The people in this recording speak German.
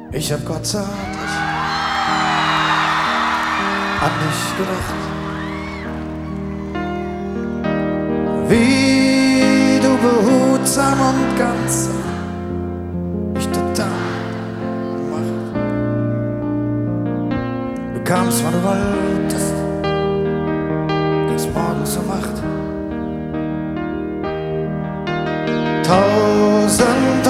Ich hab Gott zärtlich an dich gedacht, wie du behutsam und ganz mich total gemacht. Du kamst, wann du wolltest,